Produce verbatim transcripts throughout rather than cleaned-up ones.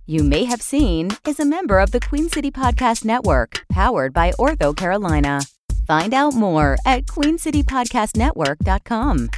You May Have Seen is a member of the Queen City Podcast Network, powered by Ortho Carolina. Find out more at queen city podcast network dot com.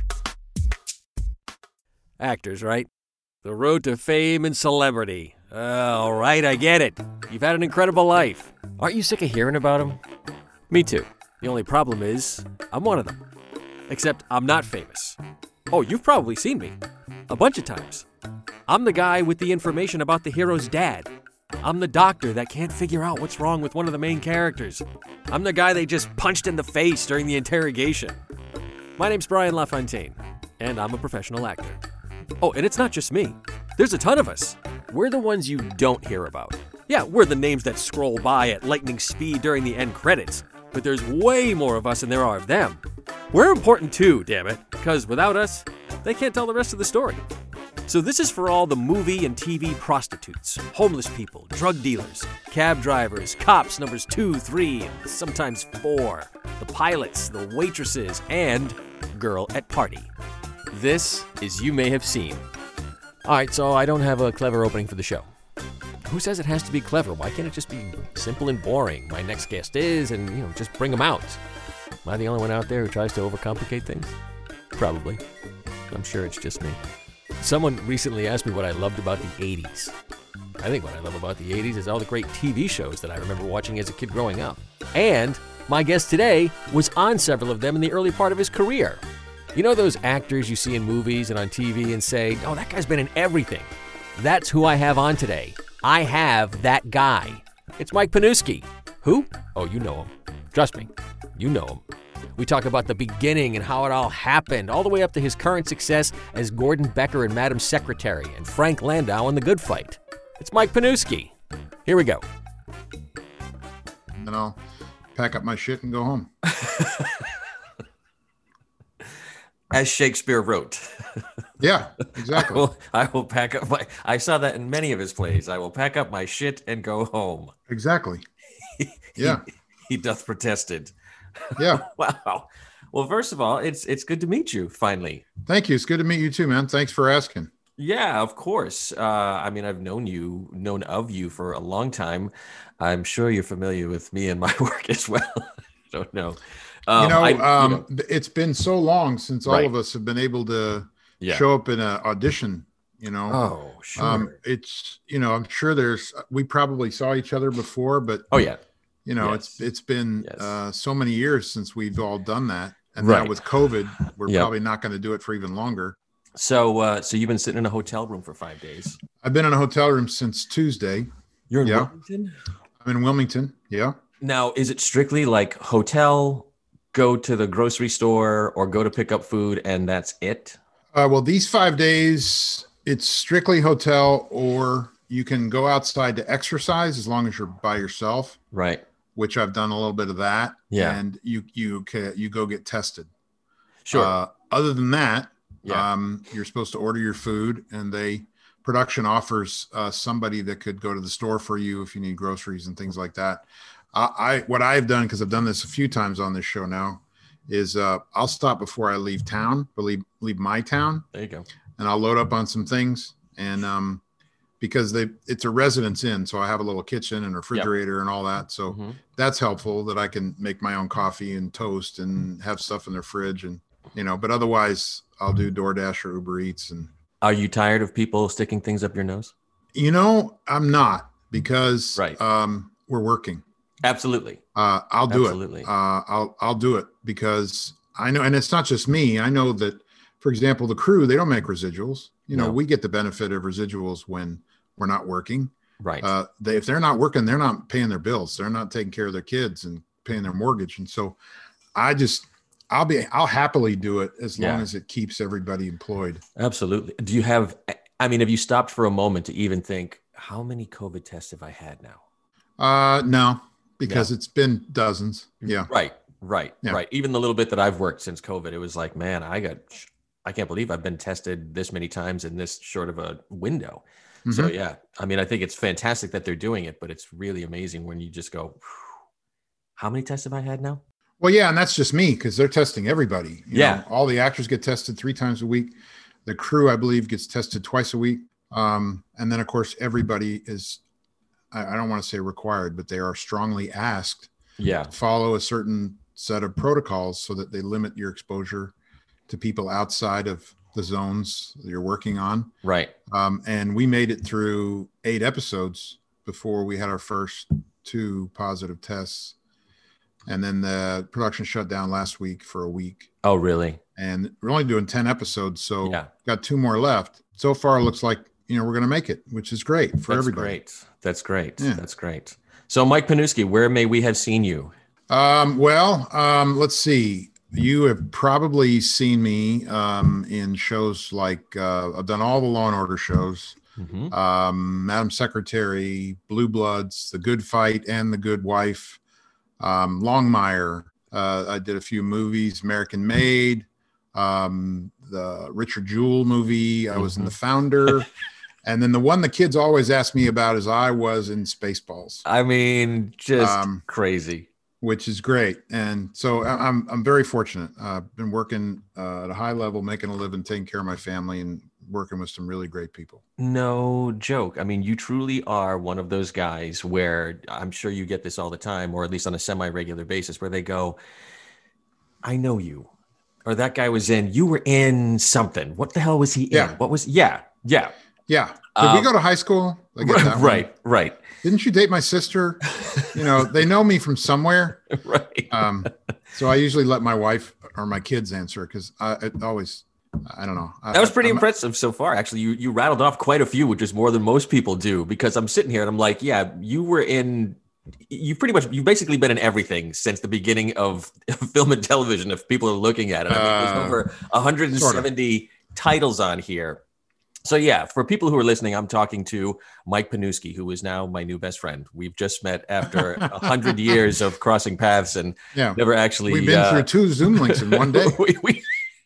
Actors, right? The road to fame and celebrity. Uh, all right, I get it. You've had an incredible life. Aren't you sick of hearing about them? Me too. The only problem is, I'm one of them. Except I'm not famous. Oh, you've probably seen me. A bunch of times. I'm the guy with the information about the hero's dad. I'm the doctor that can't figure out what's wrong with one of the main characters. I'm the guy they just punched in the face during the interrogation. My name's Brian LaFontaine, and I'm a professional actor. Oh, and it's not just me. There's a ton of us. We're the ones you don't hear about. Yeah, we're the names that scroll by at lightning speed during the end credits. But there's way more of us than there are of them. We're important too, damn it, because without us, they can't tell the rest of the story. So this is for all the movie and T V prostitutes, homeless people, drug dealers, cab drivers, cops numbers two, three, and sometimes four, the pilots, the waitresses, and girl at party. This is You May Have Seen. All right, so I don't have a clever opening for the show. Who says it has to be clever? Why can't it just be simple and boring? My next guest is, and, you know, just bring them out. Am I the only one out there who tries to overcomplicate things? Probably. I'm sure it's just me. Someone recently asked me what I loved about the eighties. I think what I love about the eighties is all the great T V shows that I remember watching as a kid growing up. And my guest today was on several of them in the early part of his career. You know those actors you see in movies and on T V and say, oh, that guy's been in everything. That's who I have on today. I have that guy. It's Mike Panuski. Who? Oh, you know him. Trust me, you know him. We talk about the beginning and how it all happened, all the way up to his current success as Gordon Becker in Madam Secretary and Frank Landau in The Good Fight. It's Mike Panuski. Here we go. And then I'll pack up my shit and go home. As Shakespeare wrote. Yeah, exactly. I will, I will pack up my, I saw that in many of his plays. I will pack up my shit and go home. Exactly. Yeah. he, he doth protested. Yeah. Wow. Well, first of all, it's it's good to meet you finally. Thank you. It's good to meet you too, man. Thanks for asking. Yeah, of course. Uh, I mean, I've known you, known of you for a long time. I'm sure you're familiar with me and my work as well. I don't know. Um, you, know, I, um, you know, it's been so long since all right. of us have been able to yeah. show up in an audition, you know. Oh, sure. Um, it's, you know, I'm sure there's, we probably saw each other before, but oh yeah. You know, yes. it's it's been yes. uh, so many years since we've all done that, and right. now with COVID, we're yep. probably not going to do it for even longer. So, uh, so you've been sitting in a hotel room for five days. I've been in a hotel room since Tuesday. You're in yeah. Wilmington? I'm in Wilmington. Yeah. Now, is it strictly like hotel, go to the grocery store, or go to pick up food, and that's it? Uh, well, these five days, it's strictly hotel, or you can go outside to exercise as long as you're by yourself. Right. Which I've done a little bit of that. Yeah. And you you can, you go get tested. Sure. Uh, other than that, yeah. um, you're supposed to order your food, and they production offers uh, somebody that could go to the store for you if you need groceries and things like that. I, I what I've done, because I've done this a few times on this show now, is uh, I'll stop before I leave town, or leave leave my town. There you go. And I'll load up on some things, and um, because they it's a residence inn, so I have a little kitchen and refrigerator yep. and all that. So mm-hmm. that's helpful that I can make my own coffee and toast and have stuff in the fridge, and you know. But otherwise, I'll do DoorDash or Uber Eats. And are you tired of people sticking things up your nose? You know, I'm not, because right. um, we're working. Absolutely. Uh, I'll do Absolutely. it. Uh, I'll I'll do it because I know, and it's not just me. I know that, for example, the crew, they don't make residuals. You know, no. we get the benefit of residuals when we're not working. Right. Uh, they, if they're not working, they're not paying their bills. They're not taking care of their kids and paying their mortgage. And so I just, I'll be, I'll happily do it as long yeah. as it keeps everybody employed. Absolutely. Do you have, I mean, have you stopped for a moment to even think, how many COVID tests have I had now? Uh, no, because no. it's been dozens. Yeah. Right. Right. Yeah. Right. Even the little bit that I've worked since COVID, it was like, man, I got, I can't believe I've been tested this many times in this short of a window. Mm-hmm. So yeah, I mean, I think it's fantastic that they're doing it, but it's really amazing when you just go, how many tests have I had now? Well, yeah. And that's just me, because they're testing everybody. You yeah. know, all the actors get tested three times a week. The crew, I believe, gets tested twice a week. Um, and then, of course, everybody is, I, I don't want to say required, but they are strongly asked yeah. to follow a certain set of protocols so that they limit your exposure to people outside of the zones that you're working on. Right. Um, and we made it through eight episodes before we had our first two positive tests. And then the production shut down last week for a week. Oh, really? And we're only doing ten episodes. So yeah. got two more left. So far, it looks like, you know, we're going to make it, which is great for That's everybody. Great. That's great. Yeah. That's great. So Mike Panuski, where may we have seen you? Um, well, um, let's see. You have probably seen me um, in shows like uh, I've done all the Law and Order shows, mm-hmm. um, Madam Secretary, Blue Bloods, The Good Fight, and The Good Wife, um, Longmire. Uh, I did a few movies, American Made, um, the Richard Jewell movie. I was mm-hmm. in The Founder. And then the one the kids always ask me about is I was in Spaceballs. I mean, just um, crazy. Which is great. And so I'm I'm very fortunate. I've uh, been working uh, at a high level, making a living, taking care of my family, and working with some really great people. No joke. I mean, you truly are one of those guys where I'm sure you get this all the time, or at least on a semi-regular basis, where they go, I know you. Or that guy was in, you were in something. What the hell was he yeah. in? What was, yeah, yeah. Yeah. Did um, we go to high school? I get that right, one. right. Didn't you date my sister? You know, they know me from somewhere. Right. Um, so I usually let my wife or my kids answer because I it always, I don't know. That was pretty I, impressive so far. Actually, you you rattled off quite a few, which is more than most people do, because I'm sitting here and I'm like, yeah, you were in, you pretty much, you've basically been in everything since the beginning of film and television, if people are looking at it. I mean, there's uh, over one hundred seventy sort of titles on here. So yeah, for people who are listening, I'm talking to Mike Panuski, who is now my new best friend. We've just met after a hundred years of crossing paths and yeah. never actually. We've been uh, through two Zoom links in one day. we, we,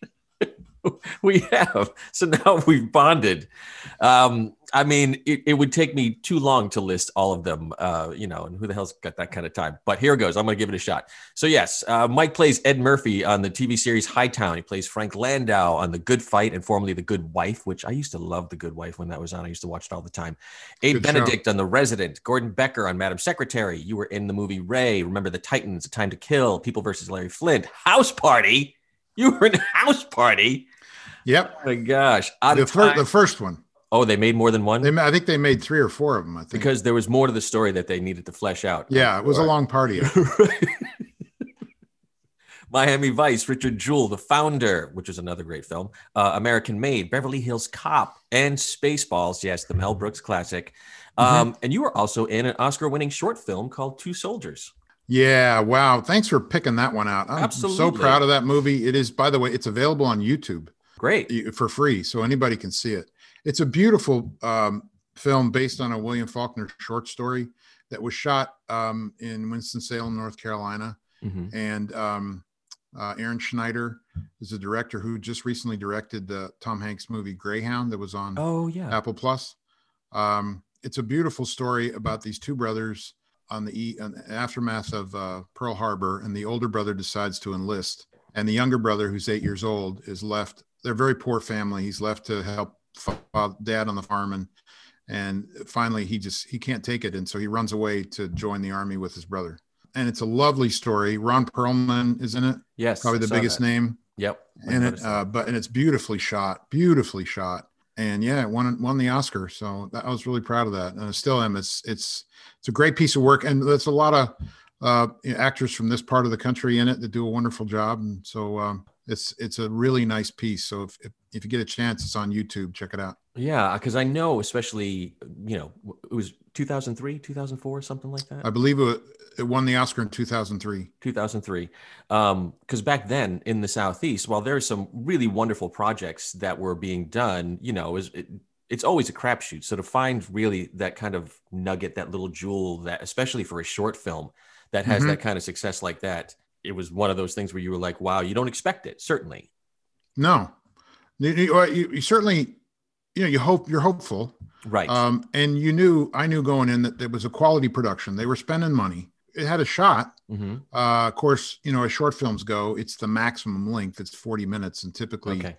we have. So now we've bonded. Um, I mean, it, it would take me too long to list all of them, uh, you know, and who the hell's got that kind of time? But here goes. I'm going to give it a shot. So yes, uh, Mike plays Ed Murphy on the T V series Hightown. He plays Frank Landau on The Good Fight and formerly The Good Wife, which I used to love The Good Wife when that was on. I used to watch it all the time. Abe Benedict show. On The Resident. Gordon Becker on Madam Secretary. You were in the movie Ray. Remember the Titans, A Time to Kill, People versus Larry Flint. House Party. You were in House Party. Yep. Oh my gosh. The, fir- the first one. Oh, they made more than one? They, I think they made three or four of them, I think. Because there was more to the story that they needed to flesh out. Yeah, it was a long party. Miami Vice, Richard Jewell, The Founder, which is another great film, uh, American Made, Beverly Hills Cop, and Spaceballs. Yes, the Mel Brooks classic. Um, mm-hmm. And you were also in an Oscar-winning short film called Two Soldiers. Yeah, wow. Thanks for picking that one out. I'm Absolutely. so proud of that movie. It is, by the way, it's available on YouTube. Great. For free, so anybody can see it. It's a beautiful um, film based on a William Faulkner short story that was shot um, in Winston-Salem, North Carolina. Mm-hmm. And um, uh, Aaron Schneider is a director who just recently directed the Tom Hanks movie Greyhound that was on oh, yeah. Apple Plus. Um, it's a beautiful story about these two brothers on the, e- on the aftermath of uh, Pearl Harbor, and the older brother decides to enlist. And the younger brother, who's eight years old, is left. They're a very poor family. He's left to help dad on the farm, and and finally he just he can't take it, and so he runs away to join the army with his brother. And it's a lovely story. Ron Perlman is in it. Yes, probably the biggest that. name. Yep. And it, uh, but and it's beautifully shot, beautifully shot, and yeah, it won won the Oscar. So that, I was really proud of that, and I still am. It's it's it's a great piece of work, and there's a lot of uh, actors from this part of the country in it that do a wonderful job, and so. Um, It's it's a really nice piece. So if, if if you get a chance, it's on YouTube. Check it out. Yeah, because I know, especially, you know, it was two thousand three, two thousand four, something like that. I believe it, it won the Oscar in two thousand three. two thousand three. Um, because back then in the Southeast, while there are some really wonderful projects that were being done, you know, it, it, it's always a crapshoot. So to find really that kind of nugget, that little jewel, that especially for a short film that has mm-hmm. that kind of success like that. It was one of those things where you were like, wow, you don't expect it. Certainly. No, you, you, you certainly, you know, you hope you're hopeful. Right. Um, and you knew, I knew going in that there was a quality production. They were spending money. It had a shot. Mm-hmm. Uh, of course, you know, as short films go, it's the maximum length. It's forty minutes. And typically, okay.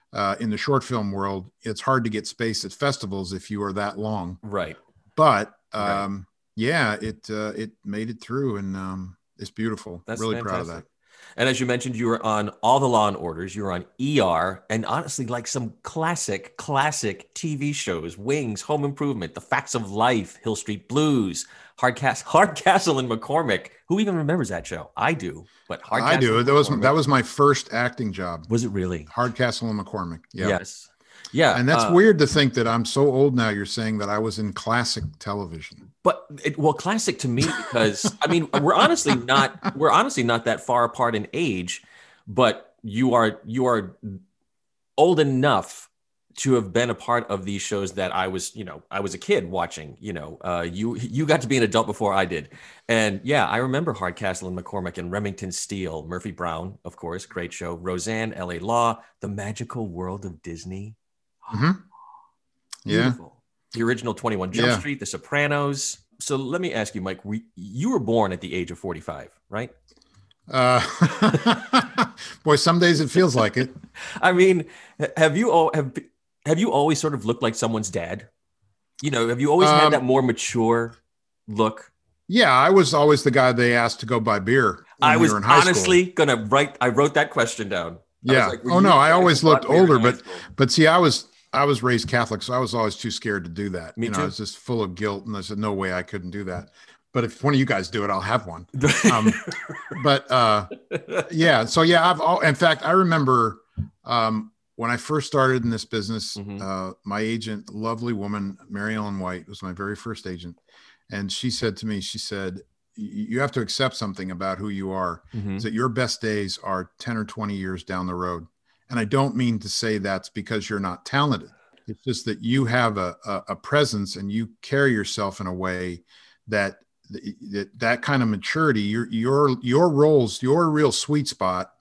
uh, in the short film world, it's hard to get space at festivals if you are that long. Right. But um, right. yeah, it uh, it made it through, and um, it's beautiful. That's really fantastic. proud of that. And as you mentioned, you were on all the Law and Orders, you were on E R, and honestly, like some classic, classic T V shows, Wings, Home Improvement, The Facts of Life, Hill Street Blues, Hardcastle, Hardcastle and McCormick. Who even remembers that show? I do, but Hardcastle I do. That was that was my first acting job. Was it really? Hardcastle and McCormick. Yeah. Yes. Yeah. And that's uh, weird to think that I'm so old now. You're saying that I was in classic television. But it, well, classic to me because I mean we're honestly not we're honestly not that far apart in age, but you are you are old enough to have been a part of these shows that I was, you know, I was a kid watching. You know, uh, you you got to be an adult before I did, and yeah, I remember Hardcastle and McCormick and Remington Steele, Murphy Brown, of course, great show, Roseanne, L A Law, The Magical World of Disney. Mm-hmm. Yeah. Beautiful. The original twenty-one Jump Yeah. Street, The Sopranos. So let me ask you, Mike, we, you were born at the age of forty-five, right? Uh, boy, some days it feels like it. I mean, have you all have have you always sort of looked like someone's dad? You know, have you always had Um, that more mature look? Yeah, I was always the guy they asked to go buy beer. when I we was were in high honestly school. gonna write. I wrote that question down. I was Yeah. like, were Oh you no, I guys always who bought looked beer in older, high but school? but see, I was I was raised Catholic, so I was always too scared to do that. Me you know, too. I was just full of guilt, and I said, no way, I couldn't do that. But if one of you guys do it, I'll have one. Um, but uh, yeah, so yeah, I've all. In fact, I remember um, when I first started in this business. Mhm. Uh, my agent, lovely woman, Mary Ellen White, was my very first agent, and she said to me, she said, "Y- you have to accept something about who you are. Mhm. Is that your best days are ten or twenty years down the road." And I don't mean to say that's because you're not talented. It's just that you have a, a, a presence and you carry yourself in a way that that, that kind of maturity, your, your, your roles, your real sweet spot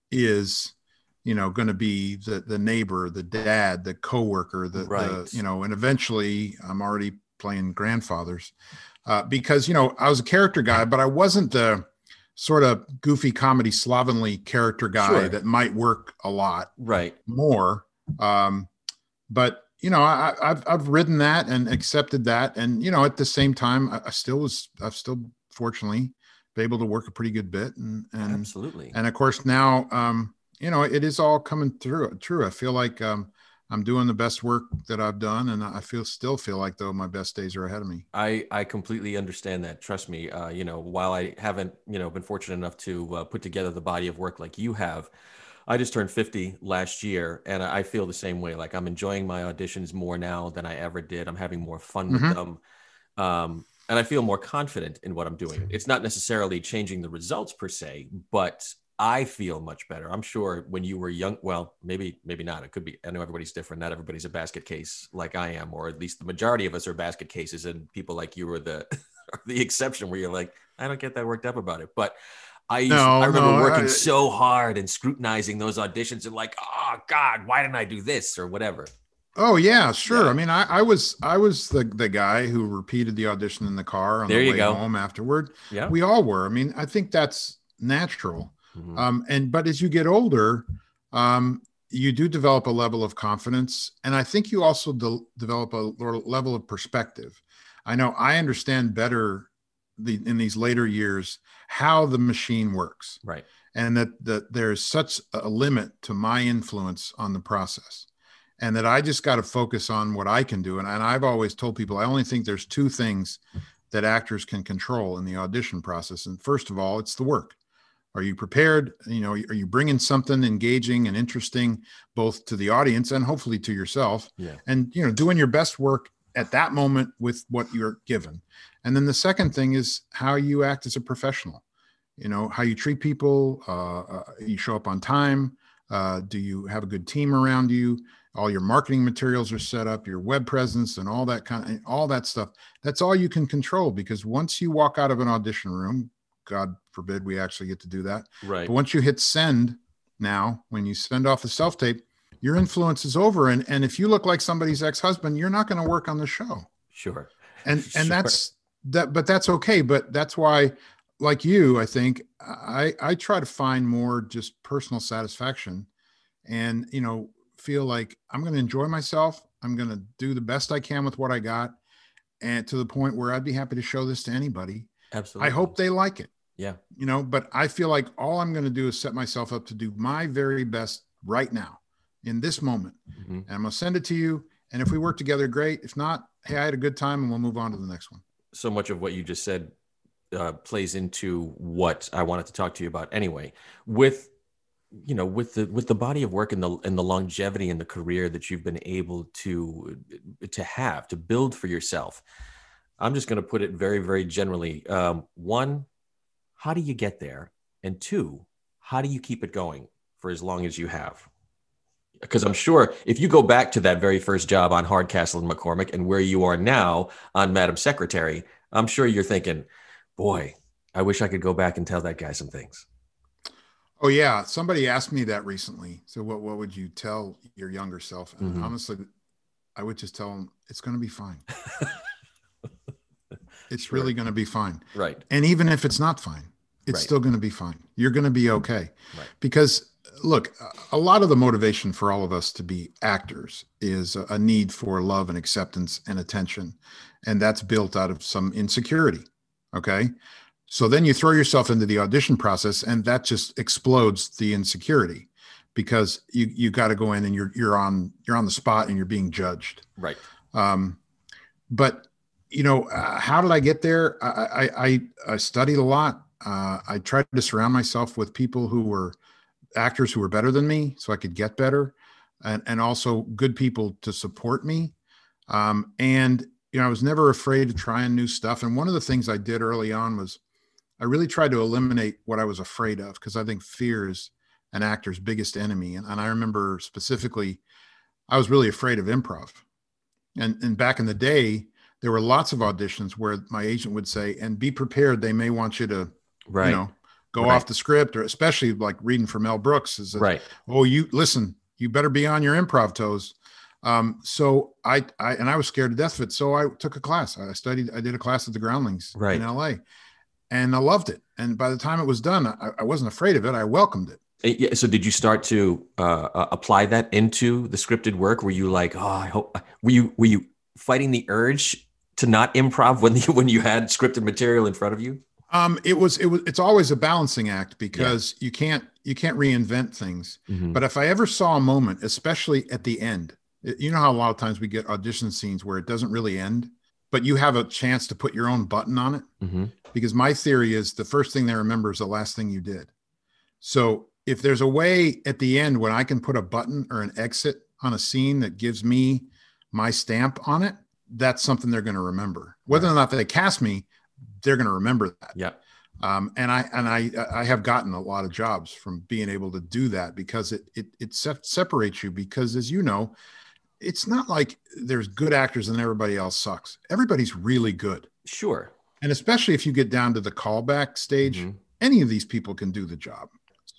is, you know, going to be the, the neighbor, the dad, the coworker, the, Right. the, you know, and eventually I'm already playing grandfathers uh, because, you know, I was a character guy, but I wasn't the sort of goofy comedy slovenly character guy Sure. that might work a lot Right. more. Um, but you know, I, I've I've ridden that and accepted that, and you know, at the same time, I, I still was I've still fortunately been able to work a pretty good bit, and and Absolutely. and of course now, um, you know, it is all coming through. True, I feel like um, I'm doing the best work that I've done, and I feel still feel like though my best days are ahead of me. I, I completely understand that. Trust me. Uh, you know, while I haven't, you know, been fortunate enough to uh, put together the body of work like you have, I just turned fifty last year, and I feel the same way. Like I'm enjoying my auditions more now than I ever did. I'm having more fun with Mhm. them. Um, and I feel more confident in what I'm doing. It's not necessarily changing the results per se, but I feel much better. I'm sure when you were young, well, maybe, maybe not. It could be, I know everybody's different. Not everybody's a basket case like I am, or at least the majority of us are basket cases, and people like you are the, are the exception where you're like, I don't get that worked up about it. But I used, No, I remember no, working I- so hard and scrutinizing those auditions and like, oh God, why didn't I do this or whatever? Oh yeah, sure. Yeah. I mean, I, I was I was the the guy who repeated the audition in the car on There the you way go. home afterward. Yeah. We all were. I mean, I think that's natural. Mhm. Um, and but as you get older, um, you do develop a level of confidence, and I think you also de- develop a lo- level of perspective. I know I understand better the in these later years how the machine works, Right. and that that there's such a limit to my influence on the process, and that I just got to focus on what I can do. And, and I've always told people I only think there's two things that actors can control in the audition process. And first of all, it's the work. Are you prepared? You know, are you bringing something engaging and interesting both to the audience and hopefully to yourself? Yeah. And, you know, doing your best work at that moment with what you're given. And then the second thing is how you act as a professional, you know, how you treat people, uh, uh, you show up on time. Uh, do you have a good team around you? All your marketing materials are set up, your web presence and all that kind of, all that stuff. That's all you can control, because once you walk out of an audition room, God forbid we actually get to do that. Right. But once you hit send now, when you send off the self-tape, your influence is over. And, and if you look like somebody's ex-husband, you're not going to work on the show. Sure. And, Sure. and that's that, but that's okay. But that's why, like you, I think I, I try to find more just personal satisfaction and, you know, feel like I'm going to enjoy myself. I'm going to do the best I can with what I got. And to the point where I'd be happy to show this to anybody. Absolutely. I hope they like it. Yeah. You know, but I feel like all I'm going to do is set myself up to do my very best right now in this moment. Mm-hmm. And I'm going to send it to you. And if we work together, great. If not, hey, I had a good time and we'll move on to the next one. So much of what you just said uh, plays into what I wanted to talk to you about anyway, with, you know, with the, with the body of work and the, and the longevity and the career that you've been able to, to have, to build for yourself. I'm just going to put it very, very generally. Um, one, how do you get there? And two, how do you keep it going for as long as you have? Because I'm sure if you go back to that very first job on Hardcastle and McCormick and where you are now on Madam Secretary, I'm sure you're thinking, boy, I wish I could go back and tell that guy some things. Oh yeah. Somebody asked me that recently. So what, what would you tell your younger self? And mm-hmm. honestly, I would just tell them it's going to be fine. It's sure. really going to be fine. Right. And even if it's not fine, it's right. still going to be fine. You're going to be okay. Right. Because look, a lot of the motivation for all of us to be actors is a need for love and acceptance and attention. And that's built out of some insecurity. Okay. So then you throw yourself into the audition process and that just explodes the insecurity because you, you got to go in and you're, you're on, you're on the spot and you're being judged. Right. Um, but you know, uh, how did I get there? I, I, I studied a lot. Uh, I tried to surround myself with people who were actors who were better than me so I could get better, and, and also good people to support me. Um, and, you know, I was never afraid to try new stuff. And one of the things I did early on was I really tried to eliminate what I was afraid of, because I think fear is an actor's biggest enemy. And, and I remember specifically, I was really afraid of improv. And, and back in the day, there were lots of auditions where my agent would say, and be prepared, they may want you to, right. you know, go right. off the script, or especially like reading for Mel Brooks is, a, right. oh, you listen, you better be on your improv toes. Um, so I, I, and I was scared to death of it. So I took a class. I studied, I did a class at the Groundlings right. in L A, and I loved it. And by the time it was done, I, I wasn't afraid of it. I welcomed it. So did you start to uh, apply that into the scripted work? Were you like, oh, I hope, were you, were you fighting the urge to not improv when you, when you had scripted material in front of you? Um, it was, it was, it's always a balancing act because yeah. you can't, you can't reinvent things. Mm-hmm. But if I ever saw a moment, especially at the end, you know how a lot of times we get audition scenes where it doesn't really end, but you have a chance to put your own button on it. Mm-hmm. Because my theory is the first thing they remember is the last thing you did. So if there's a way at the end when I can put a button or an exit on a scene that gives me my stamp on it, that's something they're going to remember. Whether right. or not they cast me, they're going to remember that. Yeah. Um, and I, and I, I have gotten a lot of jobs from being able to do that because it, it, it se- separates you because, as you know, it's not like there's good actors and everybody else sucks. Everybody's really good. Sure. And especially if you get down to the callback stage, mm-hmm. any of these people can do the job.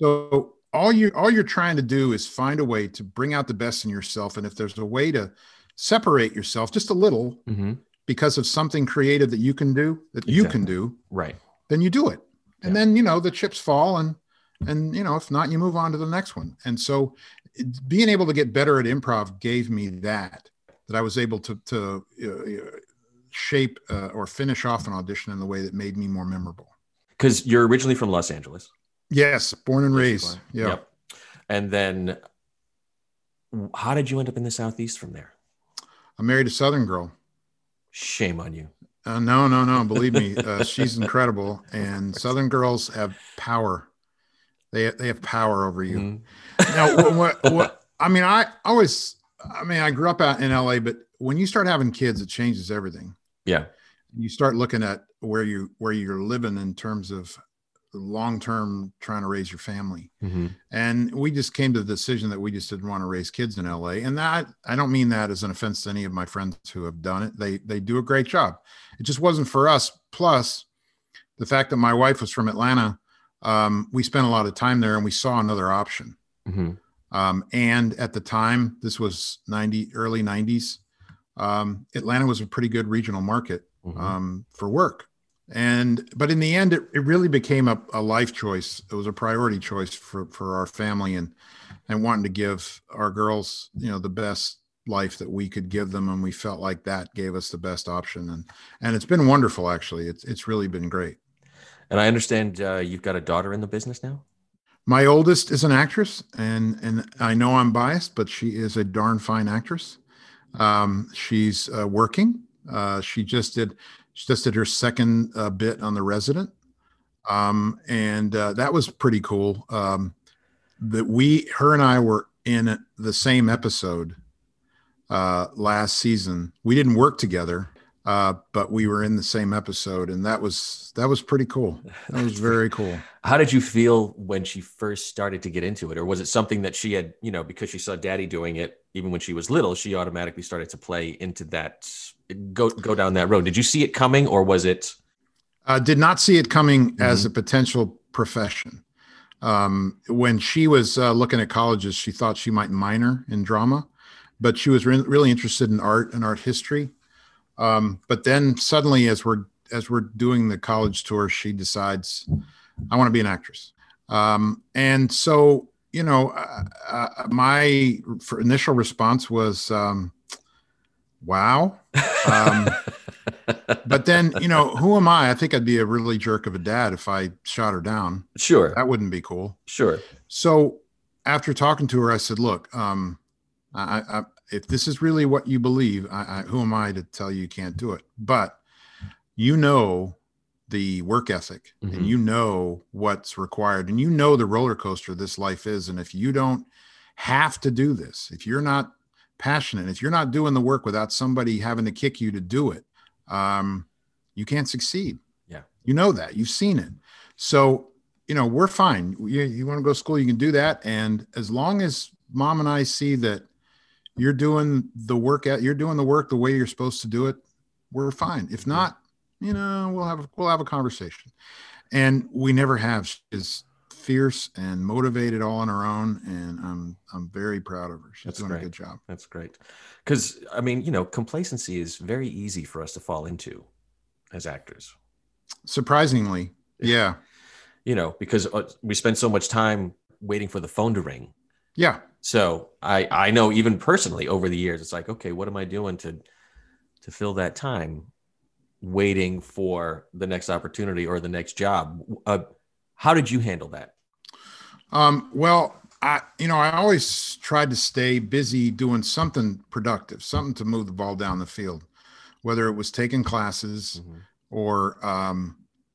So all you, all you're trying to do is find a way to bring out the best in yourself. And if there's a way to separate yourself just a little mm-hmm. because of something creative that you can do, that exactly. you can do, right, then you do it. And yeah. then, you know, the chips fall and, and, you know, if not, you move on to the next one. And so it, being able to get better at improv gave me that, that I was able to, to uh, shape uh, or finish off an audition in the way that made me more memorable. Because you're originally from Los Angeles. Yes. Born and raised. Yeah. Yep. And then how did you end up in the Southeast from there? I married a Southern girl. Shame on you. Uh, no, no, no. Believe me, uh, she's incredible. And Southern girls have power. They they have power over you. Mm-hmm. Now, what, what, what? I mean, I always. I mean, I grew up out in L A, but when you start having kids, it changes everything. Yeah. You start looking at where you where you're living in terms of long-term trying to raise your family. Mm-hmm. And we just came to the decision that we just didn't want to raise kids in L A. And that, I don't mean that as an offense to any of my friends who have done it. They, they do a great job. It just wasn't for us. Plus the fact that my wife was from Atlanta, um, we spent a lot of time there and we saw another option. Mm-hmm. Um, and at the time, this was ninety, early nineties. Um, Atlanta was a pretty good regional market, mm-hmm. um, for work. And, but in the end, it, it really became a, a life choice. It was a priority choice for, for our family and, and wanting to give our girls, you know, the best life that we could give them. And we felt like that gave us the best option. And, and it's been wonderful, actually. It's, it's really been great. And I understand uh, you've got a daughter in the business now? My oldest is an actress, and, and I know I'm biased, but she is a darn fine actress. Um, she's uh, working. Uh, she just did, she just did her second uh, bit on The Resident. Um, and uh, that was pretty cool. Um, that we, her and I were in the same episode uh, last season. We didn't work together, uh, but we were in the same episode, and that was, that was pretty cool. That was very cool. How did you feel when she first started to get into it? Or was it something that she had, you know, because she saw daddy doing it, even when she was little, she automatically started to play into that, go, go down that road. Did you see it coming, or was it? Uh, did not see it coming Mm-hmm. as a potential profession. Um, when she was uh, looking at colleges, she thought she might minor in drama, but she was re- really interested in art and art history. Um, but then suddenly, as we're as we're doing the college tour, she decides, I want to be an actress. Um, and so, you know, uh, uh, my for initial response was, um, wow. Um, but then, you know, who am I? I think I'd be a really jerk of a dad if I shot her down. Sure. That wouldn't be cool. Sure. So after talking to her, I said, look, um, I, I, if this is really what you believe, I, I, who am I to tell you you can't do it? But you know the work ethic, mm-hmm. and you know what's required, and you know the roller coaster this life is. And if you don't have to do this, if you're not passionate, if you're not doing the work without somebody having to kick you to do it, um, you can't succeed. Yeah. You know that. You've seen it. So, you know, we're fine. You, you want to go to school, you can do that. And as long as mom and I see that you're doing the work, at, you're doing the work the way you're supposed to do it, we're fine. If not, you know, we'll have, we'll have a conversation. And we never have. She's fierce and motivated all on her own. And I'm, I'm very proud of her. She's That's doing great. a good job. That's great. Cause I mean, you know, complacency is very easy for us to fall into as actors. Surprisingly. Yeah. You know, because we spend so much time waiting for the phone to ring. Yeah. So I, I know even personally over the years, it's like, okay, what am I doing to, to fill that time waiting for the next opportunity or the next job? Uh, how did you handle that? Um, well, I, you know, I always tried to stay busy doing something productive, something to move the ball down the field, whether it was taking classes, mm-hmm. or, um,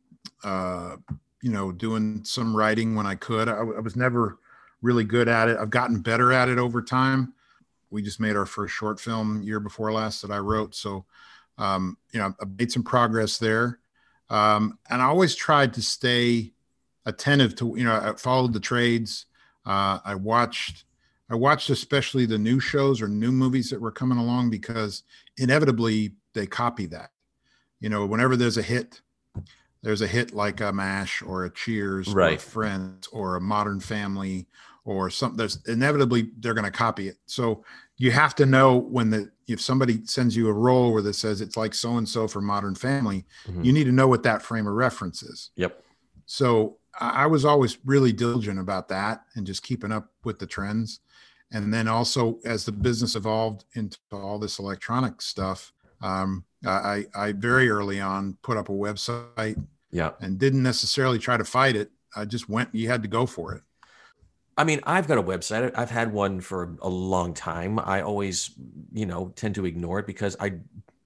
uh, you know, doing some writing when I could. I, I was never really good at it. I've gotten better at it over time. We just made our first short film year before last that I wrote. So, um, you know, I made some progress there. Um, and I always tried to stay attentive to, you know, I followed the trades. Uh, I watched, I watched especially the new shows or new movies that were coming along, because inevitably they copy that. You know, whenever there's a hit, there's a hit like a MASH or a Cheers, right. or a Friends or a Modern Family or something. There's inevitably they're going to copy it. So you have to know when the, if somebody sends you a role where that says it's like so-and-so for Modern Family, mm-hmm. you need to know what that frame of reference is. Yep. So I was always really diligent about that and just keeping up with the trends. And then also as the business evolved into all this electronic stuff, um, I, I very early on put up a website, yeah, and didn't necessarily try to fight it. I just went, you had to go for it. I mean, I've got a website. I've had one for a long time. I always, you know, tend to ignore it because I,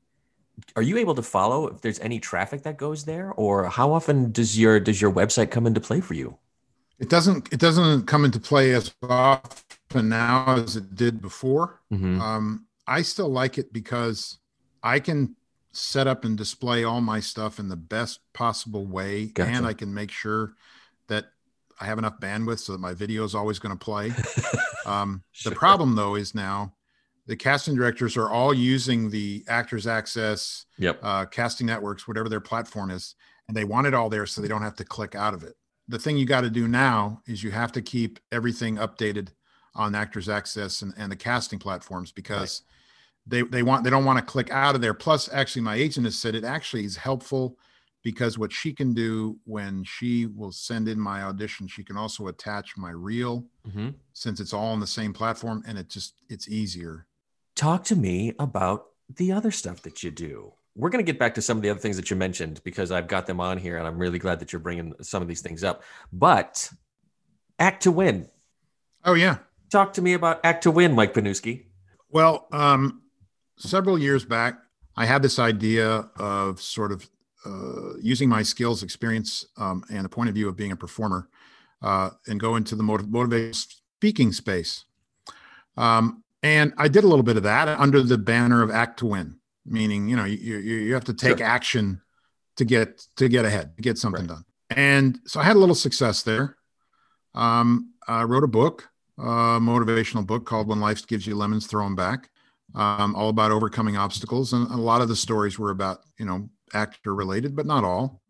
are you able to follow if there's any traffic that goes there, or how often does your, does your website come into play for you? It doesn't, it doesn't come into play as often now as it did before. Mm-hmm. Um, I still like it because I can set up and display all my stuff in the best possible way. Gotcha. And I can make sure that I have enough bandwidth so that my video is always going to play. Um, Sure. The problem though is now the casting directors are all using the Actors Access, yep. uh, casting networks, whatever their platform is, and they want it all there so they don't have to click out of it. The thing you got to do now is you have to keep everything updated on Actors Access and, and the casting platforms, because right. they, they want, they don't want to click out of there. Plus, actually, my agent has said it actually is helpful because what she can do when she will send in my audition, she can also attach my reel, mm-hmm. since it's all on the same platform, and it just, it's easier. Talk to me about the other stuff that you do. We're going to get back to some of the other things that you mentioned because I've got them on here and I'm really glad that you're bringing some of these things up. But Act to Win. Oh, yeah. Talk to me about Act to Win, Mike Panuski. Well, um, several years back, I had this idea of sort of uh, using my skills, experience, um, and a point of view of being a performer uh, and go into the motiv- motivational speaking space. Um, and I did a little bit of that under the banner of Act to Win. Meaning, you know, you, you, you have to take sure. action to get, to get ahead, to get something right. done. And so I had a little success there. Um, I wrote a book, a motivational book called When Life Gives You Lemons, Throw 'Em Back, um, all about overcoming obstacles. And a lot of the stories were about, you know, actor related, but not all.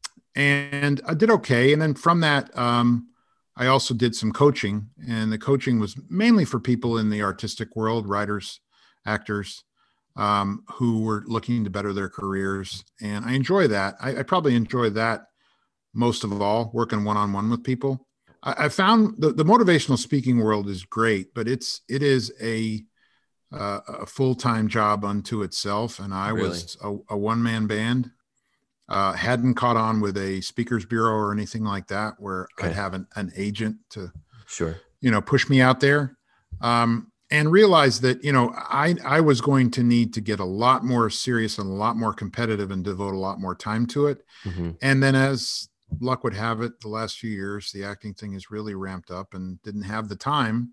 And I did okay. And then from that, um, I also did some coaching, and the coaching was mainly for people in the artistic world, writers, actors, Um, who were looking to better their careers. And I enjoy that. I, I probably enjoy that most of all, working one-on-one with people. I, I found the, the motivational speaking world is great, but it's, it is a, uh, a full-time job unto itself. And I really? was a, a one-man band, uh, hadn't caught on with a speakers bureau or anything like that, where okay. I'd have an, an agent to, sure, you know, push me out there. Um, And realized that, you know, I, I was going to need to get a lot more serious and a lot more competitive and devote a lot more time to it. Mm-hmm. And then as luck would have it, the last few years, the acting thing has really ramped up and didn't have the time.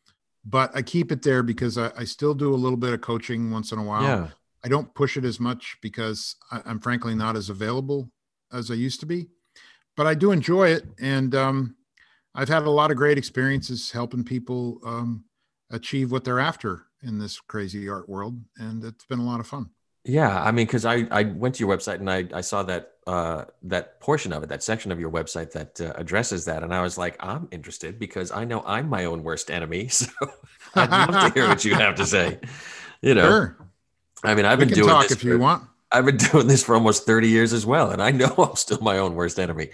But I keep it there because I, I still do a little bit of coaching once in a while. Yeah. I don't push it as much because I, I'm frankly not as available as I used to be. But I do enjoy it. And um, I've had a lot of great experiences helping people um, achieve what they're after in this crazy art world. And it's been a lot of fun. Yeah. I mean, cause I, I went to your website and I, I saw that, uh, that portion of it, that section of your website that uh, addresses that. And I was like, I'm interested because I know I'm my own worst enemy. So I'd love to hear what you have to say. You know, sure. I mean, I've we been can doing talk this if for, you want. I've been doing this for almost thirty years as well. And I know I'm still my own worst enemy.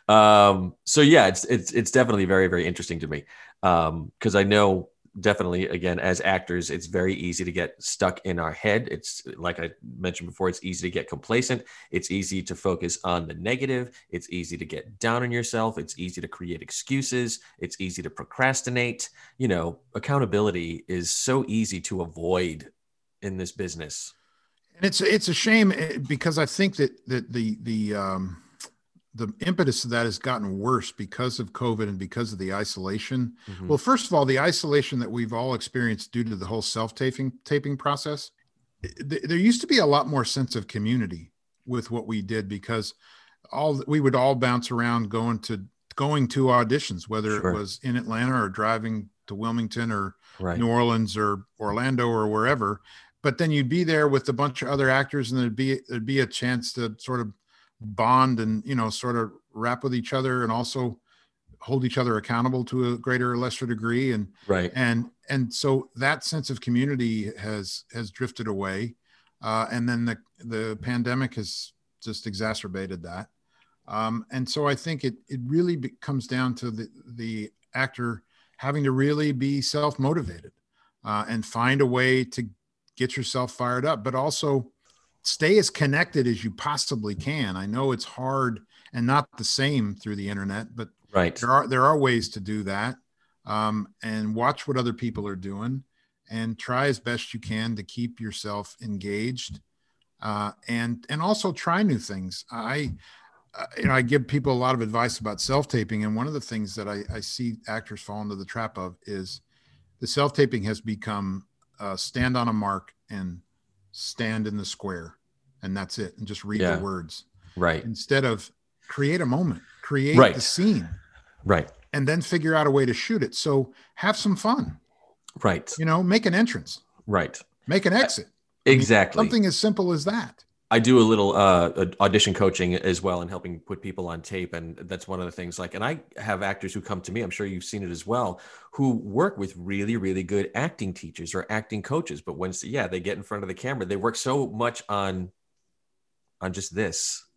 Um, so yeah, it's, it's, it's definitely very, very interesting to me. Um, cause I know, definitely, again, as actors, it's very easy to get stuck in our head. It's like I mentioned before, it's easy to get complacent. It's easy to focus on the negative. It's easy to get down on yourself. It's easy to create excuses. It's easy to procrastinate. You know, accountability is so easy to avoid in this business. And it's, it's a shame because I think that, that the, the, um, the impetus of that has gotten worse because of COVID and because of the isolation. Mm-hmm. Well, first of all, the isolation that we've all experienced due to the whole self-taping taping process, th- there used to be a lot more sense of community with what we did because all we would all bounce around going to going to auditions, whether sure. it was in Atlanta or driving to Wilmington or right. New Orleans or Orlando or wherever. But then you'd be there with a bunch of other actors, and there'd be there'd be a chance to sort of bond and, you know, sort of rap with each other and also hold each other accountable to a greater or lesser degree. And, right. And, and so that sense of community has, has drifted away. Uh, and then the, the pandemic has just exacerbated that. Um, and so I think it, it really be, comes down to the, the actor having to really be self-motivated uh, and find a way to get yourself fired up, but also stay as connected as you possibly can. I know it's hard and not the same through the internet, but right. there are, there are ways to do that. Um, and watch what other people are doing and try as best you can to keep yourself engaged. Uh, and, and also try new things. I, uh, you know, I give people a lot of advice about self-taping. And one of the things that I, I see actors fall into the trap of is the self-taping has become uh, stand on a mark and stand in the square, and that's it, and just read yeah. the words, right? Instead of create a moment, create right. the scene, right, and then figure out a way to shoot it. So have some fun, right? You know, make an entrance, right? Make an exit, exactly. I mean, something as simple as that. I do a little uh, audition coaching as well and helping put people on tape. And that's one of the things like, and I have actors who come to me, I'm sure you've seen it as well, who work with really, really good acting teachers or acting coaches. But once, yeah, they get in front of the camera, they work so much on, on just this,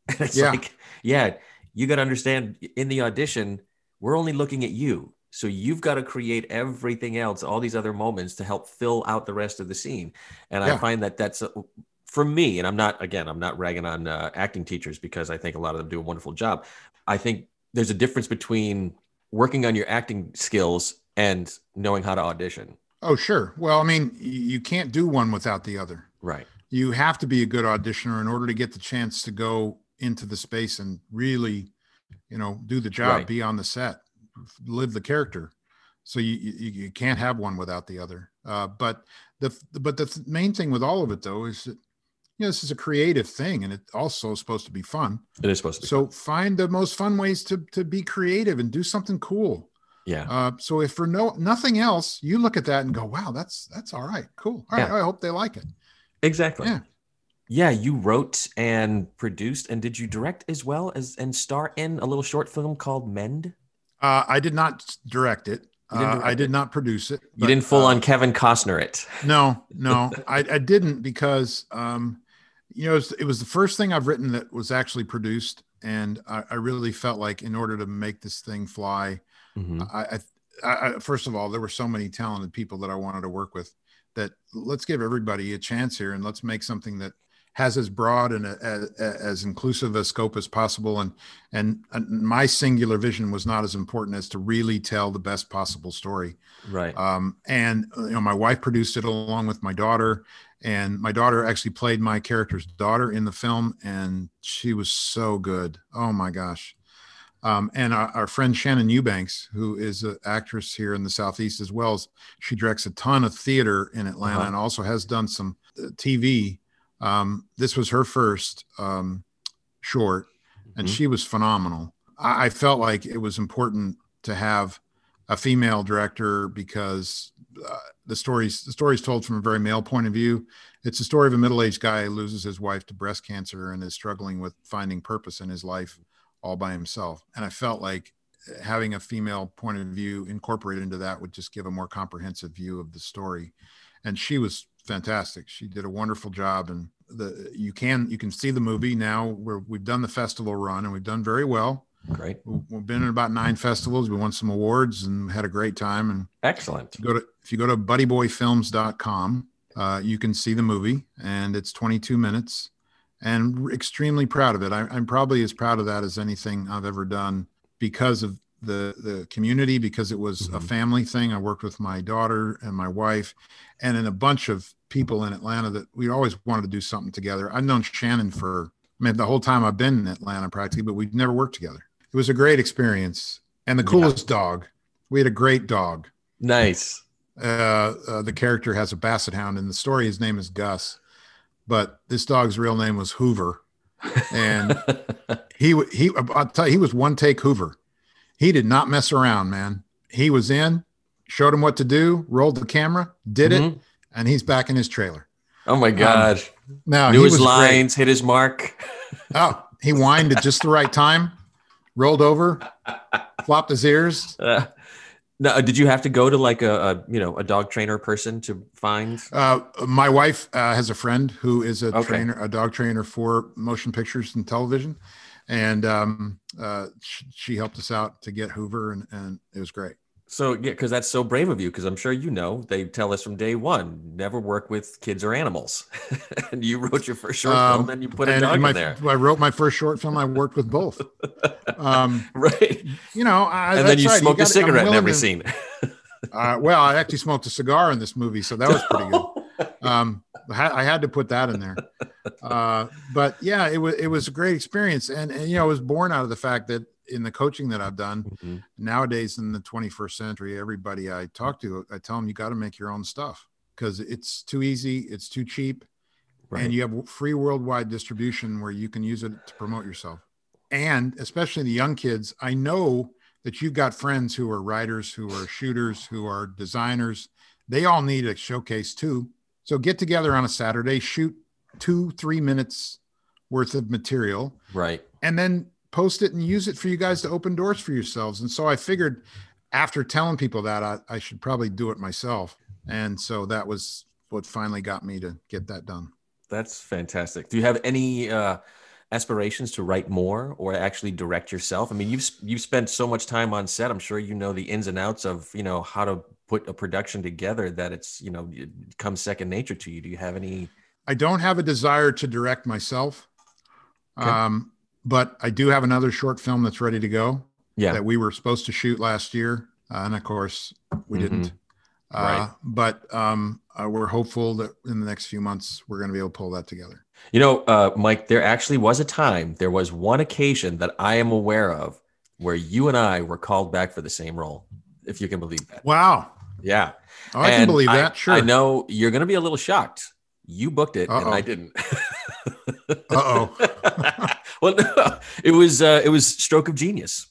And it's Yeah. like, yeah, you got to understand in the audition, we're only looking at you. So you've got to create everything else, all these other moments to help fill out the rest of the scene. And Yeah. I find that that's, a, for me, and I'm not, again, I'm not ragging on uh, acting teachers because I think a lot of them do a wonderful job. I think there's a difference between working on your acting skills and knowing how to audition. Oh, sure. Well, I mean, you can't do one without the other. Right. You have to be a good auditioner in order to get the chance to go into the space and really, you know, do the job, Right. be on the set, live the character. So you, you, you can't have one without the other. Uh, but the, but the th- main thing with all of it though, is that, you know, this is a creative thing and it's also supposed to be fun. It is supposed to be. So fun. find the most fun ways to, to be creative and do something cool. Yeah. Uh, so if for no, nothing else, you look at that and go, wow, that's, that's all right. Cool. All right. Yeah. I hope they like it. Exactly. Yeah. Yeah. You wrote and produced, and did you direct as well as, and star in a little short film called Mend? Uh, I did not direct it. You didn't Uh, direct I did it. not produce it. You but, didn't full uh, on Kevin Costner it. No, no, I, I didn't because, um, you know, it was, it was the first thing I've written that was actually produced. And I, I really felt like in order to make this thing fly, Mm-hmm. I, I, I, first of all, there were so many talented people that I wanted to work with that let's give everybody a chance here and let's make something that has as broad and a, a, as inclusive a scope as possible. And, and and my singular vision was not as important as to really tell the best possible story. Right. Um, and, you know, my wife produced it along with my daughter, and my daughter actually played my character's daughter in the film. And she was so good. Oh my gosh. Um, and our, our friend Shannon Eubanks, who is an actress here in the Southeast as well, as she directs a ton of theater in Atlanta Uh-huh. and also has done some uh, T V. Um, this was her first um, short, and Mhm. she was phenomenal. I, I felt like it was important to have a female director because uh, the stories the story is told from a very male point of view. It's a story of a middle-aged guy who loses his wife to breast cancer and is struggling with finding purpose in his life all by himself. And I felt like having a female point of view incorporated into that would just give a more comprehensive view of the story. And she was fantastic. She did a wonderful job. And the, you can, you can see the movie now where we've done the festival run and we've done very well. Great. We've been in about nine festivals. We won some awards and had a great time. And Excellent. if you go to, if you go to buddy boy films dot com, uh, you can see the movie and it's twenty-two minutes. And extremely proud of it. I, I'm probably as proud of that as anything I've ever done because of the the community, because it was Mm-hmm. a family thing. I worked with my daughter and my wife and in a bunch of people in Atlanta that we always wanted to do something together. I've known Shannon for, I mean, the whole time I've been in Atlanta practically, but we've never worked together. It was a great experience. And the coolest yeah. dog. We had a great dog. Nice. Uh, uh, the character has a basset hound in the story. His name is Gus. But this dog's real name was Hoover, and he he I'll tell you, he was one take Hoover. He did not mess around, man. He was in, showed him what to do, rolled the camera, did mm-hmm. it, and he's back in his trailer. Oh my God! Um, now knew he his was lines, great. hit his mark. Oh, he whined at just the right time, rolled over, flopped his ears. Uh, Now, did you have to go to like a, a you know a dog trainer person to find? Uh, my wife uh, has a friend who is a Okay. trainer, a dog trainer for motion pictures and television, and um, uh, she, she helped us out to get Hoover, and, and it was great. So yeah, because that's so brave of you. Because I'm sure you know they tell us from day one, never work with kids or animals. And you wrote your first short Um, film, and you put a and dog in my, in there, I wrote my first short film. I worked with both. Um, right? you know, I, And then you right. smoked gotta- a cigarette in willing every to- scene. Uh, well, I actually smoked a cigar in this movie, so that was pretty good. Um, I had- I had to put that in there. Uh, but yeah, it was it was a great experience, and, and you know, it was born out of the fact that in the coaching that I've done Mhm. nowadays in the twenty-first century, everybody I talk to, I tell them you got to make your own stuff because it's too easy, it's too cheap, Right. and you have free worldwide distribution where you can use it to promote yourself. And especially the young kids, I know that you've got friends who are writers, who are shooters, who are designers. They all need a showcase too. So get together on a Saturday, shoot two, three minutes worth of material, Right. and then post it and use it for you guys to open doors for yourselves. And so I figured after telling people that, I, I should probably do it myself. And so that was what finally got me to get that done. That's fantastic. Do you have any uh, aspirations to write more or actually direct yourself? I mean, you've you've spent so much time on set. I'm sure you know the ins and outs of, you know, how to put a production together that it's, you know, it becomes second nature to you. Do you have any? I don't have a desire to direct myself. Okay. Um, but I do have another short film that's ready to go. Yeah. That we were supposed to shoot last year. Uh, and of course we Mm-hmm. didn't. Uh, Right. But um, uh, we're hopeful that in the next few months, we're going to be able to pull that together. You know, uh, Mike, there actually was a time, there was one occasion that I am aware of where you and I were called back for the same role, if you can believe that. Wow. Yeah. Oh, I can And believe I- that. Sure. I know you're going to be a little shocked. You booked it and Uh-oh. I didn't. Uh-oh. Well, no, it was uh, it was stroke of genius.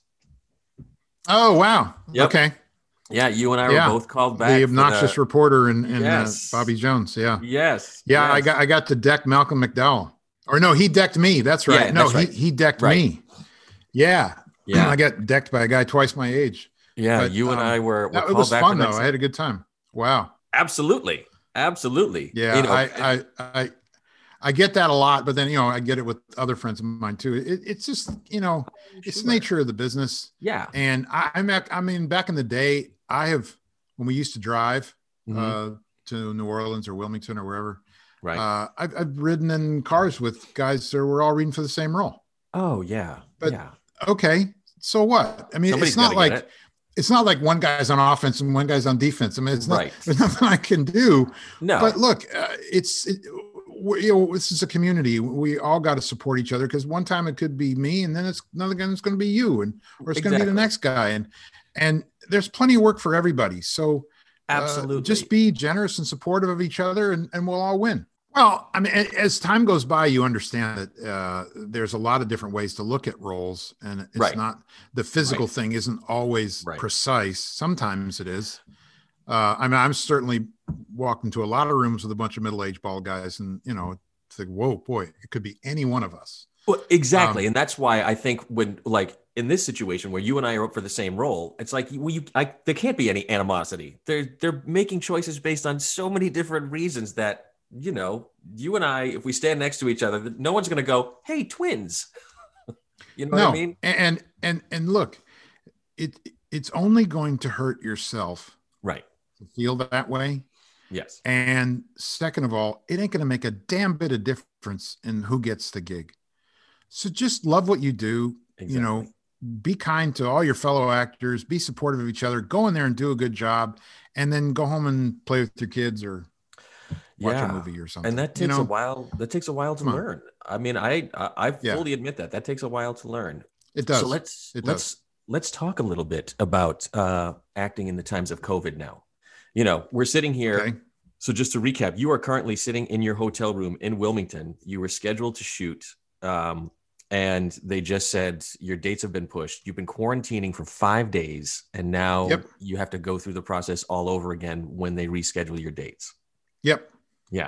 Oh, wow. Yep. Okay. Yeah, you and I Yeah. were both called back. The for obnoxious reporter and, and Yes. uh, Bobby Jones. Yeah. Yes. Yeah. I yes. got, I got to deck Malcolm McDowell, or no, he decked me. That's right. Yeah, no, that's right. he, he decked Right. me. Yeah. Yeah. I got decked by a guy twice my age. Yeah, but, you and um, I were, were That, it called was back. fun for though. next- I had a good time. Wow. Absolutely. Absolutely. Yeah. You know, I, I, I, I get that a lot, but then, you know, I get it with other friends of mine too. It, it's just, you know, it's the Sure. nature of the business. yeah. And I, I'm, at, I mean, back in the day, I have, when we used to drive Mhm. uh, to New Orleans or Wilmington or wherever, Right. uh, I've, I've ridden in cars with guys that were all reading for the same role. oh, yeah. but- yeah. Okay. So what? I mean, Somebody's it's not gotta like, get it. it's not like one guy's on offense and one guy's on defense. I mean, it's not, Right. there's nothing I can do. No. But look, uh, it's it, we, you know, this is a community. We all got to support each other because one time it could be me, and then it's another time it's going to be you, and or it's going to be the Exactly. next guy, and and there's plenty of work for everybody. So uh, Absolutely. just be generous and supportive of each other, and, and we'll all win. Well, I mean, a- as time goes by, you understand that uh, there's a lot of different ways to look at roles, and it's Right. not the physical Right. thing isn't always Right. precise. Sometimes it is. Uh, I mean, I'm certainly walked into a lot of rooms with a bunch of middle-aged bald guys, and you know, think, whoa, boy, it could be any one of us. Well, exactly. Um, and that's why I think when, like, in this situation where you and I are up for the same role, it's like, well, you, I, there can't be any animosity. They're, they're making choices based on so many different reasons that, you know, you and I, if we stand next to each other, no one's going to go, hey, twins. You know no, what I mean? and and and look, it it's only going to hurt yourself Right. to feel that way. Yes. And second of all, it ain't going to make a damn bit of difference in who gets the gig. So just love what you do. You know, be kind to all your fellow actors, be supportive of each other, go in there and do a good job, and then go home and play with your kids or watch Yeah. a movie or something. And that takes you know? a while. That takes a while to Come on. learn. I mean, I, I, I Yeah. fully admit that that takes a while to learn. It does. So let's It let's let's talk a little bit about uh, acting in the times of COVID now. You know, we're sitting here. Okay. So just to recap, you are currently sitting in your hotel room in Wilmington. You were scheduled to shoot, um, and they just said your dates have been pushed. You've been quarantining for five days, and now Yep. you have to go through the process all over again when they reschedule your dates. Yep. Yeah.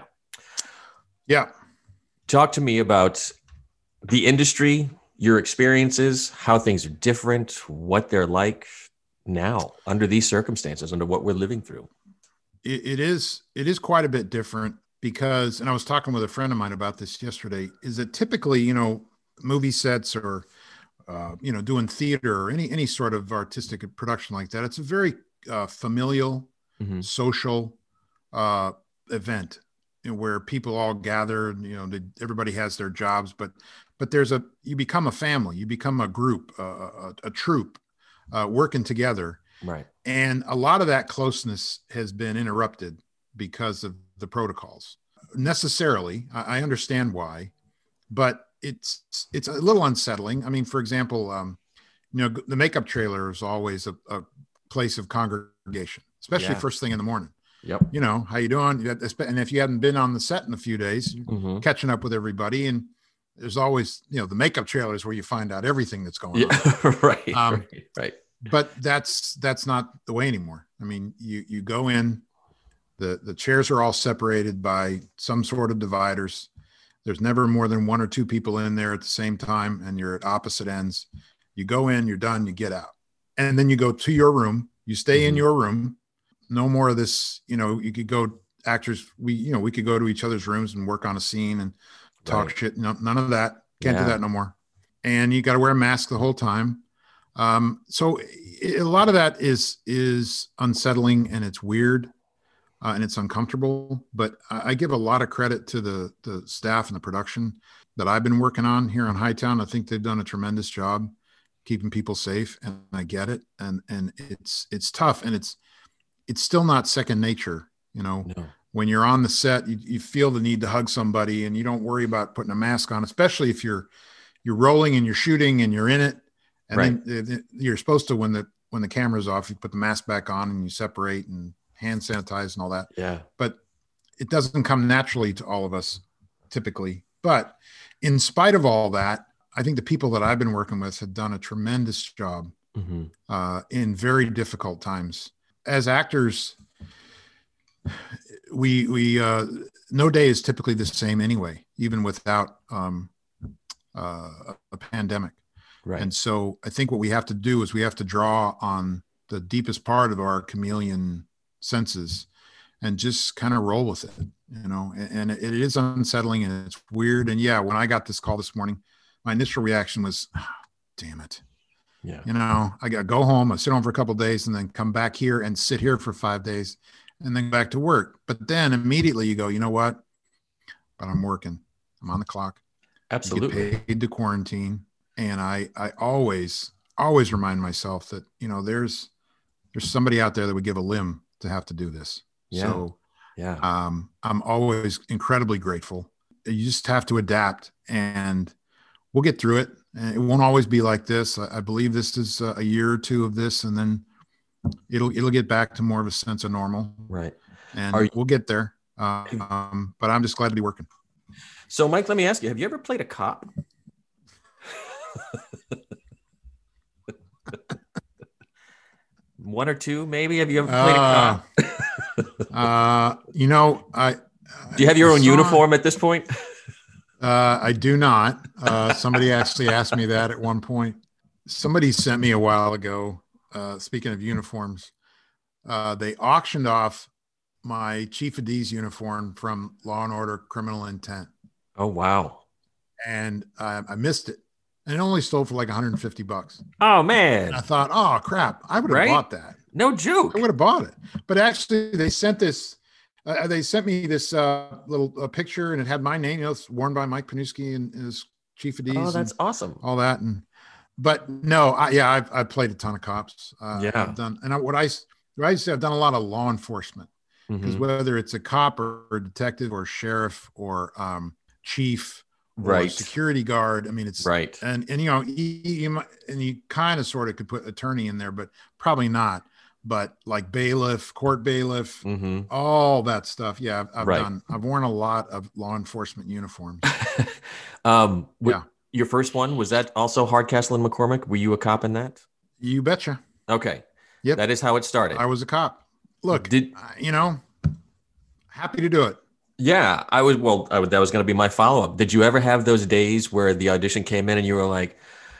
Yeah. Talk to me about the industry, your experiences, how things are different, what they're like now under these circumstances, under what we're living through. It, it is. It is quite a bit different because, and I was talking with a friend of mine about this yesterday. Is that typically, you know, movie sets or, uh, you know, doing theater or any any sort of artistic production like that. It's a very uh, familial, Mhm. social uh, event, you know, where people all gather. You know, they, everybody has their jobs, but but there's a you become a family, you become a group, a, a, a troupe, uh, working together. Right. And a lot of that closeness has been interrupted because of the protocols. Necessarily, I, I understand why, but it's it's a little unsettling. I mean, for example, um, you know, the makeup trailer is always a, a place of congregation, especially Yeah. first thing in the morning. Yep. You know, how you doing? You got- And if you hadn't been on the set in a few days, you're Mhm. catching up with everybody. And there's always, you know, the makeup trailers where you find out everything that's going on. Yeah. right. Um, right. Right. But that's that's not the way anymore. I mean, you you go in, the the chairs are all separated by some sort of dividers. There's never more than one or two people in there at the same time, and you're at opposite ends. You go in, you're done, you get out, and then you go to your room. You stay in Mhm. your room. No more of this. You know, you could go actors. We you know we could go to each other's rooms and work on a scene and talk Right. shit. No, none of that. Can't Yeah. do that no more. And you got to wear a mask the whole time. Um, so it, a lot of that is is unsettling and it's weird uh, and it's uncomfortable. But I, I give a lot of credit to the the staff and the production that I've been working on here on Hightown. I think they've done a tremendous job keeping people safe, and I get it. And and it's it's tough, and it's it's still not second nature. You know, No. when you're on the set, you, you feel the need to hug somebody, and you don't worry about putting a mask on, especially if you're you're rolling and you're shooting and you're in it. And Right. then you're supposed to, when the when the camera's off, you put the mask back on and you separate and hand sanitize and all that. Yeah. But it doesn't come naturally to all of us typically. But in spite of all that, I think the people that I've been working with have done a tremendous job Mm-hmm. uh, in very difficult times. As actors, we we uh, no day is typically the same anyway, even without um, uh, a pandemic. Right. And so I think what we have to do is we have to draw on the deepest part of our chameleon senses and just kind of roll with it, you know, and, and it, it is unsettling and it's weird. And yeah, when I got this call this morning, my initial reaction was, oh, damn it. Yeah. You know, I got to go home, I sit home for a couple of days and then come back here and sit here for five days and then back to work. But then immediately you go, you know what? But I'm working. I'm on the clock. Absolutely. I get paid to quarantine. And I, I always, always remind myself that, you know, there's, there's somebody out there that would give a limb to have to do this. Yeah. So Yeah. um, I'm always incredibly grateful. You just have to adapt and we'll get through it. And it won't always be like this. I, I believe this is a year or two of this, and then it'll, it'll get back to more of a sense of normal. Right. And Are you- we'll get there. Uh, um, but I'm just glad to be working. So, Mike, let me ask you: have you ever played a cop? One or two, maybe. Have you ever played Uh, a cop? uh, you know, I, Do you have your I own saw- uniform at this point? Uh, I do not. Uh, somebody actually asked me that at one point. Somebody sent me a while ago. Uh, speaking of uniforms, uh, they auctioned off my Chief of D's uniform from Law and Order Criminal Intent, Oh wow! and I, I missed it. And it only sold for like one hundred fifty bucks. Oh man! And I thought, oh crap, I would have Right? bought that. No joke. I would have bought it. But actually, they sent this. Uh, they sent me this uh, little uh, picture, and it had my name. You know, it's worn by Mike Panuski and his Chief of D's. Oh, that's and awesome. all that. And but no, I, yeah, I've I've played a ton of cops. Uh, Yeah. I've done, and I, what I what I say, I've done a lot of law enforcement, because Mhm. whether it's a cop or a detective or sheriff or um, chief, or Right. security guard. I mean, it's Right. and and you know, you, you might, and you kind of sort of could put attorney in there, but probably not. But like bailiff, court bailiff, hmm all that stuff. Yeah, I've, I've Right. done. I've worn a lot of law enforcement uniforms. um, wh- Yeah. Your first one, was that also Hardcastle and McCormick? Were you a cop in that? You betcha. Okay. Yep. That is how it started. I was a cop. Look, Did uh, you know, happy to do it. Yeah, I was. Well, I, would- that was going to be my follow up. Did you ever have those days where the audition came in and you were like,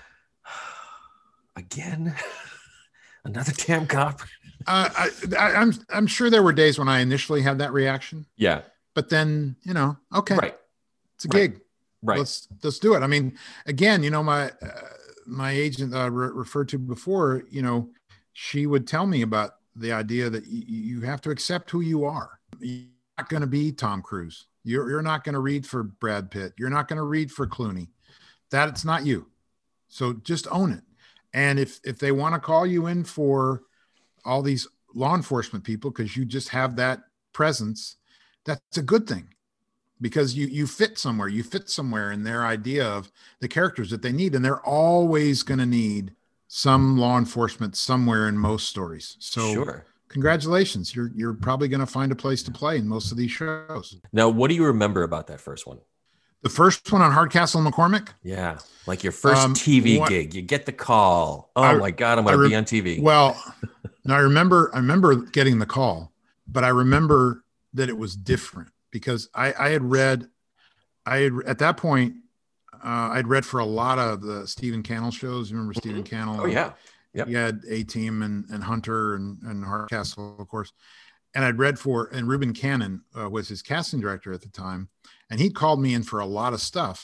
again, another damn cop? Uh, I, I, I'm I'm sure there were days when I initially had that reaction, Yeah. but then you know, okay, Right. it's a Right. gig. Right. Let's let's do it. I mean, again, you know, my uh, my agent uh, re- referred to before, you know, she would tell me about the idea that y- you have to accept who you are. You're not going to be Tom Cruise. You're you're not going to read for Brad Pitt. You're not going to read for Clooney. That's not you. So just own it. And if if they want to call you in for all these law enforcement people because you just have that presence, that's a good thing. Because you you fit somewhere, you fit somewhere in their idea of the characters that they need, and they're always going to need some law enforcement somewhere in most stories. So Sure. congratulations, you're you're probably going to find a place to play in most of these shows. Now, what do you remember about that first one? The first one on Hardcastle and McCormick. Yeah, like your first Um, T V what- gig. You get the call. Oh I- my God, I'm I going to re- be on T V. Well, now I remember I remember getting the call, but I remember that it was different because I, I had read, I had at that point, uh, I'd read for a lot of the Stephen Cannell shows. You remember Stephen Cannell? oh yeah, Yep. He had A-Team and, and Hunter and, and Hardcastle, of course. And I'd read for, and Reuben Cannon uh, was his casting director at the time. And he called me in for a lot of stuff.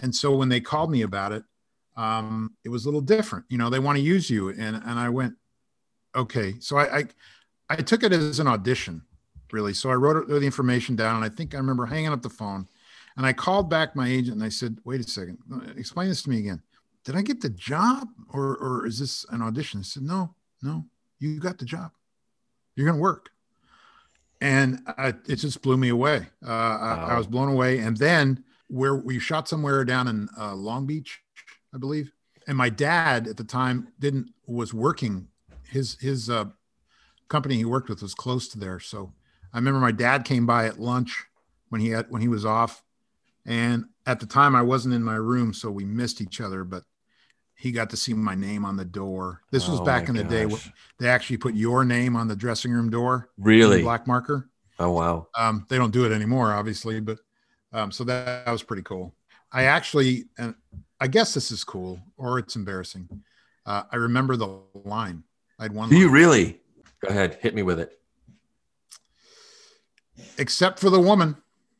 And so when they called me about it, um, it was a little different. You know, they want to use you. And, and I went, okay. So I, I, I took it as an audition, really. So I wrote the information down, and I think I remember hanging up the phone, and I called back my agent and I said, wait a second, explain this to me again. Did I get the job, or, or is this an audition? I said, no, no, you got the job. You're going to work. And I, it just blew me away. Uh, wow. I, I was blown away. And then where we shot somewhere down in uh, Long Beach, I believe. And my dad at the time didn't, was working. His, his uh, company he worked with was close to there. So I remember my dad came by at lunch when he had, when he was off. And at the time I wasn't in my room, so we missed each other, but he got to see my name on the door. This was oh back in the gosh. day when they actually put your name on the dressing room door. Really? Black marker. Oh, wow. Um, they don't do it anymore, obviously, but um, so that, that was pretty cool. I actually, and I guess this is cool, or it's embarrassing. Uh, I remember the line. I had one. Do line. you really? Go ahead. Hit me with it. Except for the woman.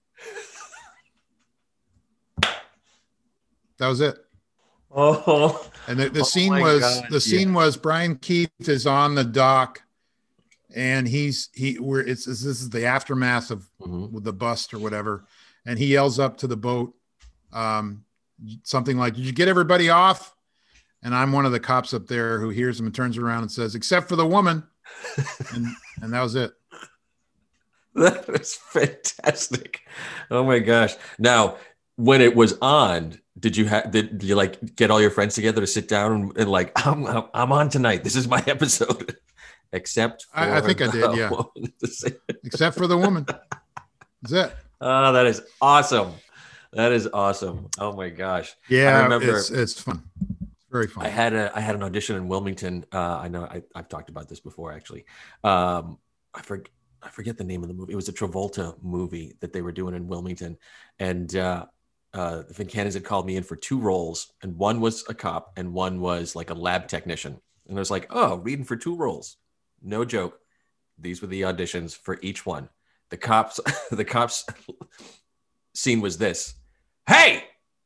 That was it. Oh, and the, the oh scene was God. the scene yeah. was Brian Keith is on the dock, and he's he we're it's this is the aftermath of mm-hmm. with the bust or whatever, and he yells up to the boat, um, something like, "Did you get everybody off?" And I'm one of the cops up there who hears him and turns around and says, "Except for the woman," and and that was it. That was fantastic. Oh my gosh! Now, when it was on, did you have did, did you like get all your friends together to sit down and, and like I'm I'm on tonight. This is my episode. Except for I, I think I did, yeah. Except for the woman. That's it. Oh, that is awesome. That is awesome. Oh my gosh. Yeah, I remember it's, it's fun. Very fun. I had a I had an audition in Wilmington. Uh, I know I, I've talked about this before actually. Um, I forget. I forget the name of the movie. It was a Travolta movie that they were doing in Wilmington. And uh, uh, the Fincannons had called me in for two roles. And one was a cop and one was like a lab technician. And I was like, oh, reading for two roles. No joke. These were the auditions for each one. The cops, the cops scene was this. Hey!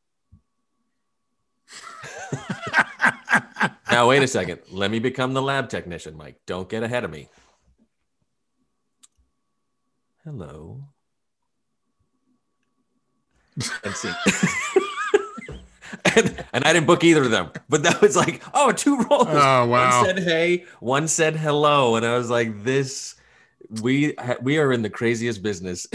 Now, wait a second. Let me become the lab technician, Mike. Don't get ahead of me. Hello. And see. and, and I didn't book either of them, but that was like, oh, two roles. Oh, wow. One said hey, one said hello. And I was like, this, we we are in the craziest business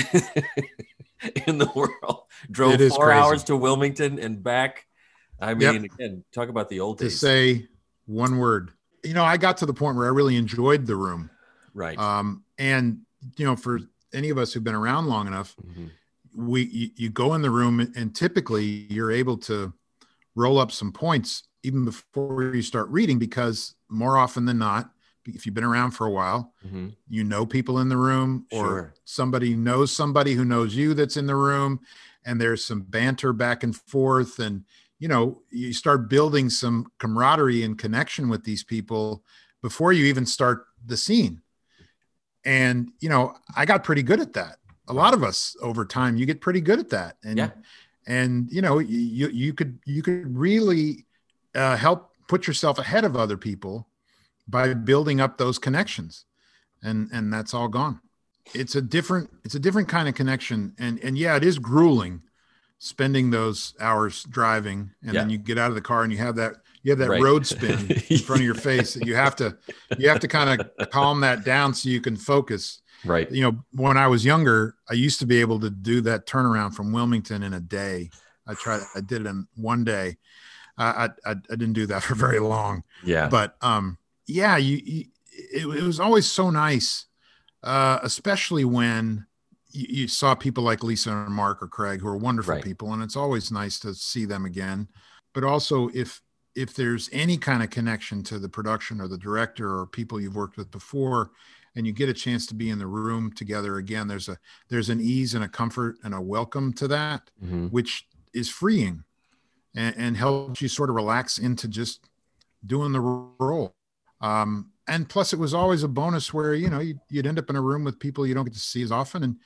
in the world. Drove four crazy. hours to Wilmington and back. I mean, Yep. again, talk about the old To days. say one word. You know, I got to the point where I really enjoyed the room. Right. Um, and, you know, for any of us who've been around long enough, mm-hmm. we you, you go in the room and typically you're able to roll up some points even before you start reading, because more often than not, if you've been around for a while, mm-hmm. you know people in the room, or Sure. somebody knows somebody who knows you that's in the room, and there's some banter back and forth, and you know, you start building some camaraderie and connection with these people before you even start the scene. And, you know, I got pretty good at that. A lot of us over time, you get pretty good at that. And, Yeah. and, you know, you, you could, you could really uh, help put yourself ahead of other people by building up those connections. And, and that's all gone. It's a different, it's a different kind of connection. And, and yeah, it is grueling spending those hours driving. And Yeah. then you get out of the car and you have that, you have that Right. road spin in front of your face that you have to, you have to kind of calm that down so you can focus. Right. You know, when I was younger, I used to be able to do that turnaround from Wilmington in a day. I tried, I did it in one day. I, I, I didn't do that for very long, Yeah. but um, yeah, you, you it, it was always so nice, uh, especially when you, you saw people like Lisa or Mark or Craig, who are wonderful Right. people. And it's always nice to see them again. But also if, if there's any kind of connection to the production or the director or people you've worked with before, and you get a chance to be in the room together again, there's a, there's an ease and a comfort and a welcome to that, Mm-hmm. which is freeing and, and helps you sort of relax into just doing the role. Um, and plus it was always a bonus where, you know, you'd, you'd end up in a room with people you don't get to see as often, and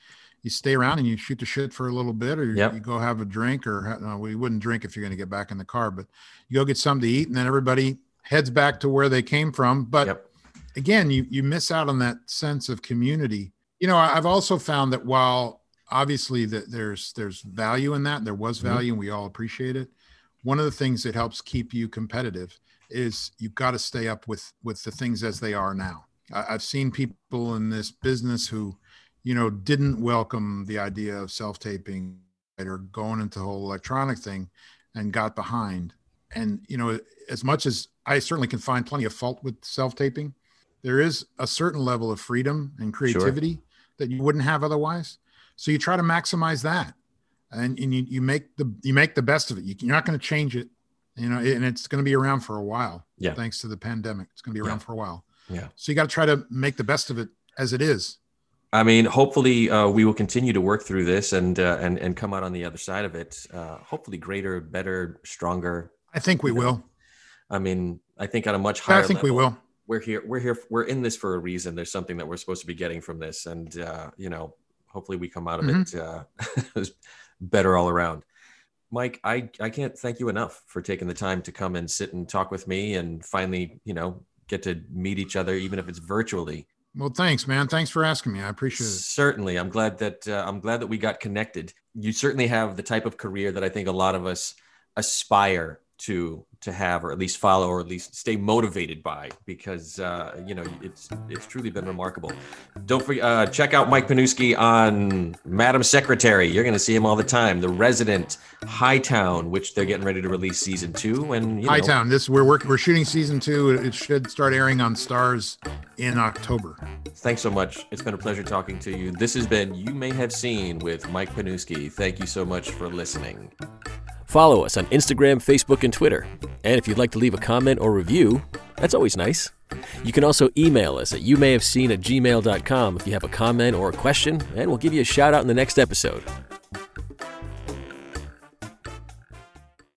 you stay around and you shoot the shit for a little bit, or you, Yep. you go have a drink, or no, we wouldn't drink if you're going to get back in the car, but you go get something to eat, and then everybody heads back to where they came from. But Yep. again, you, you miss out on that sense of community. You know, I've also found that while obviously that there's, there's value in that, there was value, mm-hmm. and we all appreciate it. One of the things that helps keep you competitive is you've got to stay up with, with the things as they are now. I, I've seen people in this business who, you know, didn't welcome the idea of self-taping, right, or going into the whole electronic thing, and got behind. And, you know, as much as I certainly can find plenty of fault with self-taping, there is a certain level of freedom and creativity sure. that you wouldn't have otherwise. So you try to maximize that, and, and you, you make the, you make the best of it. You, you're not going to change it, you know, and it's going to be around for a while. Yeah. Thanks to the pandemic. It's going to be around yeah. for a while. Yeah. So you got to try to make the best of it as it is. I mean, hopefully uh, we will continue to work through this and uh, and and come out on the other side of it. Uh, hopefully, greater, better, stronger. I think we you know. will. I mean, I think on a much higher. I think level, we will. We're here. We're here. We're in this for a reason. There's something that we're supposed to be getting from this, and uh, you know, hopefully, we come out of mm-hmm. it uh, better all around. Mike, I I can't thank you enough for taking the time to come and sit and talk with me, and finally, you know, get to meet each other, even if it's virtually. Well, thanks, man. Thanks for asking me. I appreciate it. Certainly. I'm glad that uh, I'm glad that we got connected. You certainly have the type of career that I think a lot of us aspire to to have, or at least follow, or at least stay motivated by, because uh, you know, it's it's truly been remarkable. Don't forget, uh, check out Mike Panuski on Madam Secretary. You're going to see him all the time. The Resident, Hightown, which they're getting ready to release season two, and you know, Hightown. This we're working. We're shooting season two. It should start airing on Stars in October. Thanks so much. It's been a pleasure talking to you. This has been You May Have Seen with Mike Panuski. Thank you so much for listening. Follow us on Instagram, Facebook, and Twitter. And if you'd like to leave a comment or review, that's always nice. You can also email us at you may have seen at gmail dot com if you have a comment or a question, and we'll give you a shout out in the next episode.